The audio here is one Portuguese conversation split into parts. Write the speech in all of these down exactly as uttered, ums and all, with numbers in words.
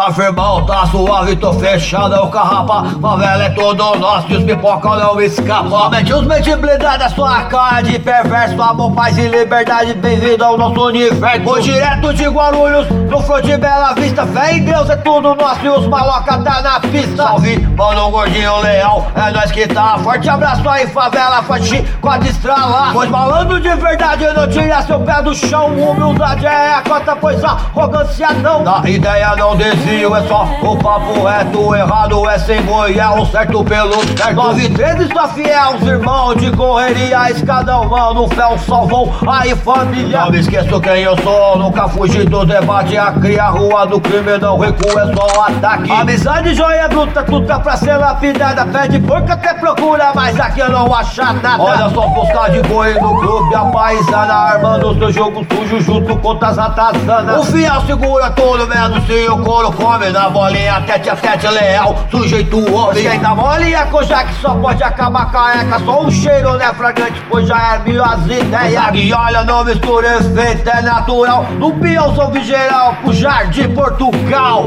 Tá firmão, tá suave, tô fechado, é o carrapa. Favela é todo nosso e os pipoca não escapam. Somente os mente blindados, sua cara de perverso. Amor, paz e liberdade, bem-vindo ao nosso universo. Vou direto de Guarulhos, no fronte Bela Vista. Fé em Deus é tudo nosso e os maloca tá na pista. Salve, mano, gordinho leal, é nós que tá. Forte abraço aí, favela, forte, pode estralar. Pois falando de verdade, não tira seu pé do chão. Humildade é a cota, pois arrogância não. Da ideia não desvio, é só o papo reto. Errado é sem boi, é o certo pelo certo. Nove treze só fiel, os irmãos de correria. Escadão, mano, fé, o salvão, aí família. Não me esqueço quem eu sou, nunca fugi do debate. A cria, rua do crime, não recuo, é só ataque. Amizade, joia bruta, tudo tá pra ser lapidada. Pé de porco até procura, mas aqui eu não acho nada. Olha só, buscar de boi no clube, a paisana armando seu jogo sujo junto contra as ratazanas. O fiel segura todo, menos se o couro come. Na bolinha, tete a tete, leal, sujeito homem. Quem dá mole é coxa que só pode acabar careca. Só um cheiro, né, fragante, pois já é mil as ideias. E olha, não mistura efeito, é natural. No peão sou geral, pro Jardim Portugal.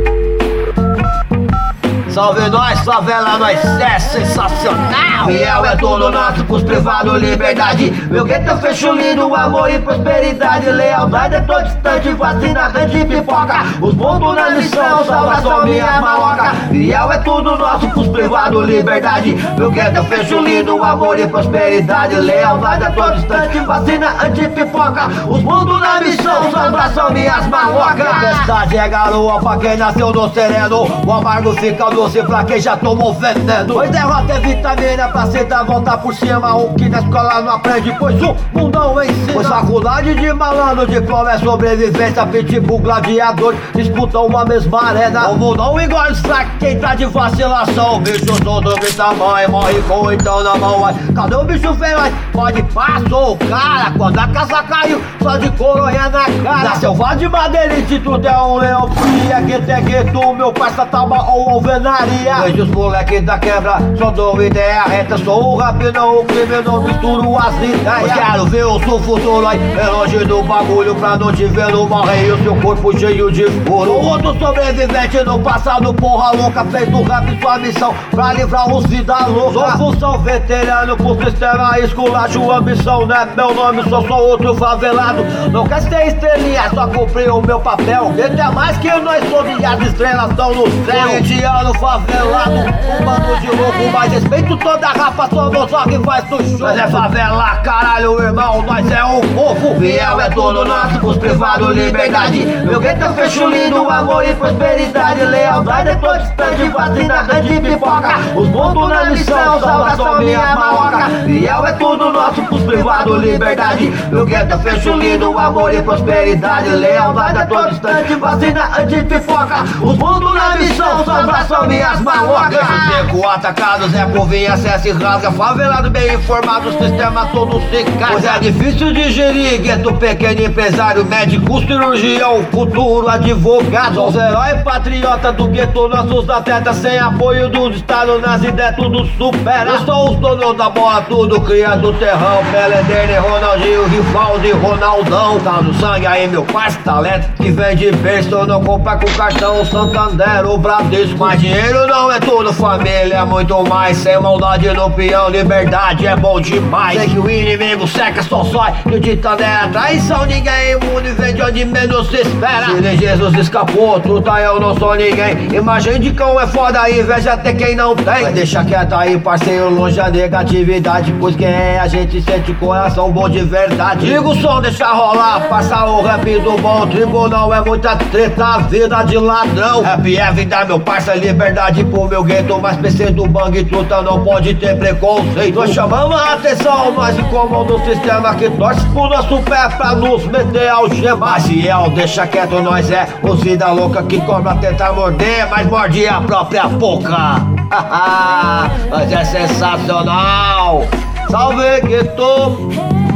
Salve nós, favela, nós é sensacional. Fiel é tudo nosso, pros privados, liberdade. Meu gueto fecho lindo, amor e prosperidade. Lealdade é todo distante, vacina, de pipoca. Os pontos na missão, salvação, minha maloca. Fiel é tudo nosso, pros privados, liberdade. Meu gueto fecho lindo, amor e prosperidade. Lealdade é todo distante, vacina, anti-pipoca. Os pontos na missão, salvação, minhas malocas. Tempestade é garoa pra quem nasceu no sereno. O amargo fica doce pra quem já tomou veneno. Pois derrota é vitamina pra cê dar volta por cima. O que na escola não aprende, pois o mundão ensina. Pois faculdade de malandro, diploma é sobrevivência. Pitbull, gladiador, disputam uma mesma arena. O mundão engole saque, quem tá de vacilação. O bicho todo de tamanho, morre com então na mão. Cadê o bicho feroz? Pode passou o cara. Quando a casa caiu, só de coronha na cara. Na selva de madeirite, tudo é um leão fria. Gueto é gueto, meu parça tava ou alvenaria. Vejo os moleques da quebra, só dou ideia reta. Sou o rap, não o crime, não misturo as ideias. Quero ver o seu futuro aí, é longe do bagulho. Pra não te ver no morrer, o seu corpo cheio de furo. O outro sobrevivente no passado, porra louca. Fez do rap sua missão, pra livrar os vida louca. Sou função veterano, pro sistema esculacho. Ambição não é meu nome, sou só outro favelado. Não quer ser estrelinha, só cumprir o meu papel. Ele é mais que nós somos e as estrelas estão no céu. Corintiano favelado, um bando de louco, mas respeito toda a rapa, somos só que faz do show. Nós é favela, caralho, irmão, nós é o povo. Fiel é tudo nosso, pros privados, liberdade. Meu gueto fecho lindo, amor e prosperidade. Lealdade é todo distante, vacina, de pipoca. Os pontos na missão, salvação, minha maloca. Fiel é tudo nosso, pros privados, liberdade. Meu gueto fecho lindo, amor e prosperidade. Lealdade é todo distante, vacina, de pipoca. Os pontos na missão, salvação, minhas malocas. Seco atacado, Zé Povinha, acessa e rasga. Favelado bem informado, o sistema todo se caga. Pois é difícil digerir, gueto pequeno empresário, médico, cirurgião, futuro advogado. Os heróis patriota do gueto, nossos atletas. Sem apoio do estado, nas ideias tudo supera. Eu sou os donos da bola, tudo cria do terrão. Pelé, Dene, Ronaldinho, Rivaldo e Ronaldão. Tá no sangue aí, meu parceiro, talento que vem de berço. Não compra com cartão, Santander, o Bradesco. Mas dinheiro não é tudo, família é muito mais. Sem maldade no peão, liberdade é bom demais. Sei que o inimigo seca, só sói, acredita nela. Traição, ninguém é imune, vem de onde menos se espera. Se nem Jesus escapou, truta, eu não sou ninguém. Imagem de cão é foda, inveja até quem não tem. Mas deixa quieto aí, parceiro, longe a negatividade. Pois quem é a gente sente coração bom de verdade. Liga o som, deixa rolar, passa o rap do bom. Tribunal é muita treta, a vida de ladrão. Rap é vida, meu parceiro, liberdade pro meu gueto. Mas P C do bang, truta, não pode ter preconceito. Nós chamamos a atenção, nós incomodamos o sistema que torce pro nosso pé pra nos meter algema. Mas fiel, deixa quieto, nós é os vida louca que cobra tentar morder, mas morde a própria boca. Nós é sensacional. Salve, gueto.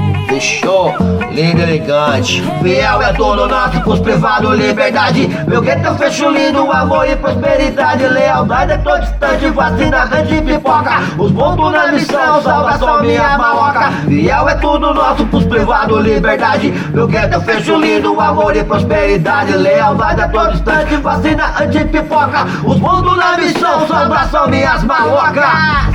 Fechou, lindo e elegante. Fiel é tudo nosso, pros privados, liberdade. Meu gueto eu fecho lindo, amor e prosperidade. Lealdade é todo distante, vacina anti-pipoca. Os pontos na missão, salvação minha maloca. Fiel é tudo nosso, pros privados, liberdade. Meu gueto eu fecho lindo, amor e prosperidade. Lealdade é todo distante, vacina anti-pipoca. Os pontos na missão, salvação minhas malocas.